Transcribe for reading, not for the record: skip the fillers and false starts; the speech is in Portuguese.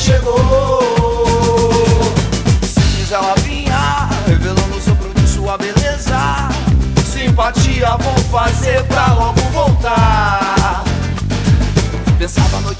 chegou. Se quiser ela vinha, revelando o sopro de sua beleza. Simpatia vão fazer pra logo voltar. Pensava a noite